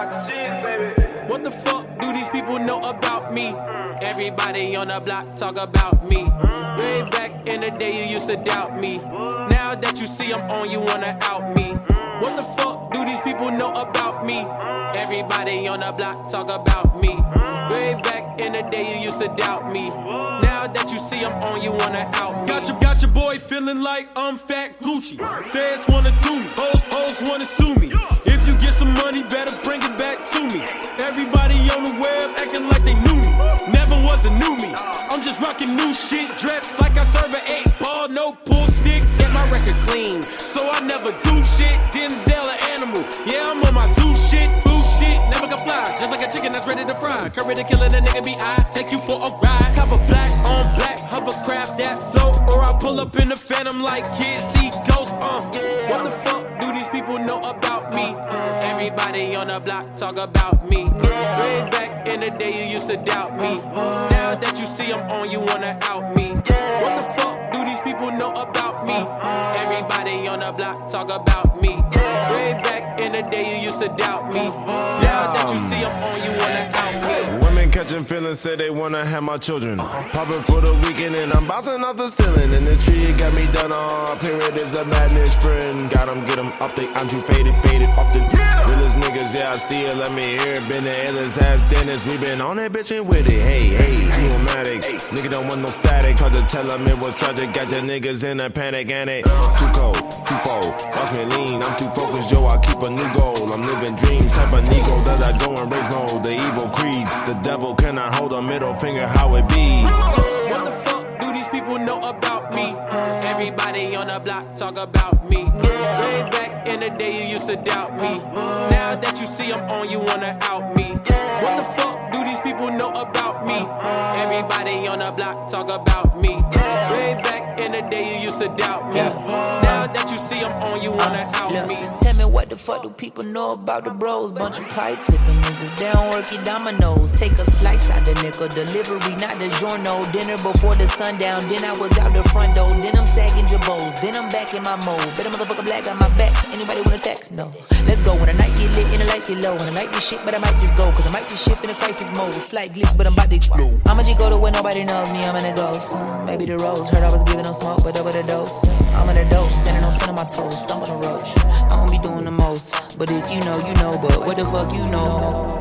What the fuck do these people know about me? Everybody on the block talk about me. Way back in the day you used to doubt me. Now that you see I'm on, you wanna out me. What the fuck do these people know about me? Everybody on the block talk about me. Way back in the day you used to doubt me. Now that you see I'm on, you wanna out me. Got your boy feeling like I'm Fat Gucci. Feds wanna do me, hoes wanna sue me. If you get some money, better bring it back to me. Everybody on the web acting like they knew me. Never was a new me. I'm just rocking new shit, dressed like I serve an 8-ball, no pull stick. Get my record clean, so I never do shit. Denzel an animal, yeah I'm on my zoo shit. Boo shit, never can fly, just like a chicken that's ready to fry. Curry to killing a nigga be I take you for a ride. Cop a black on black, hovercraft that float, or I pull up in the Phantom like kids see ghosts. What the fuck do these people know about me? Everybody on the block talk about me. Way back in the day you used to doubt me. Now that you see I'm on, you wanna out me. What the fuck do these people know about me? Everybody on the block talk about me. Way back in the day you used to doubt me. Now that you see I'm on, you wanna out me. Women catching feelings, say they wanna have my children. Popping for the weekend and I'm bouncing off the ceiling. And the tree got me done all. Period is the madness friend. Got 'em, get 'em up, I'm too faded off the realest niggas, yeah I see it, let me hear it. Been the illest ass dentist, we been on it bitchin' with it. Hey, dramatic, nigga don't want no static. Tried to tell him it was tragic, got your niggas in a panic and it too cold, too fold. Watch me lean, I'm too focused, yo, I keep a new goal. I'm living dreams, type of Negro that I go in rage mode. The evil creeds, the devil cannot hold a middle finger, how it be. What the fuck do these people know about me? Everybody on the block talk about me. Way back in the day you used to doubt me. Now that you see I'm on, you wanna out me. What the fuck do these people know about me? Everybody on the block talk about me. Way back in the day you used to doubt me. Now that you see I'm on, you wanna out me. Tell me what the fuck do people know about the bros? Bunch of pipe flipping niggas, they don't work your dominoes. Take a slice out the nickel, delivery not the giorno. Dinner before the sundown, then I was out the front door. Then I'm sagging jabos, then I'm back in my mode. Bet a motherfucker black got my back, anybody wanna attack? No. Let's go, when the night get lit and the lights get low. When I like this shit, but I might just go, cause I might just shift in the crisis mode. Slight glitch, but I'm about to explode. I'ma just go to where nobody knows me, I'm in a ghost. Maybe the rose, heard I was giving them smoke, but over the dose. I'm in a dose, standing on 10 of my toes, stumbling a roach. I don't be doing the most, but if you know, you know, but what the fuck you know?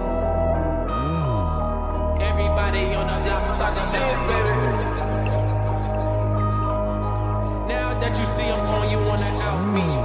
Everybody on the block talk about me. Now that you see I'm on, you wanna out me.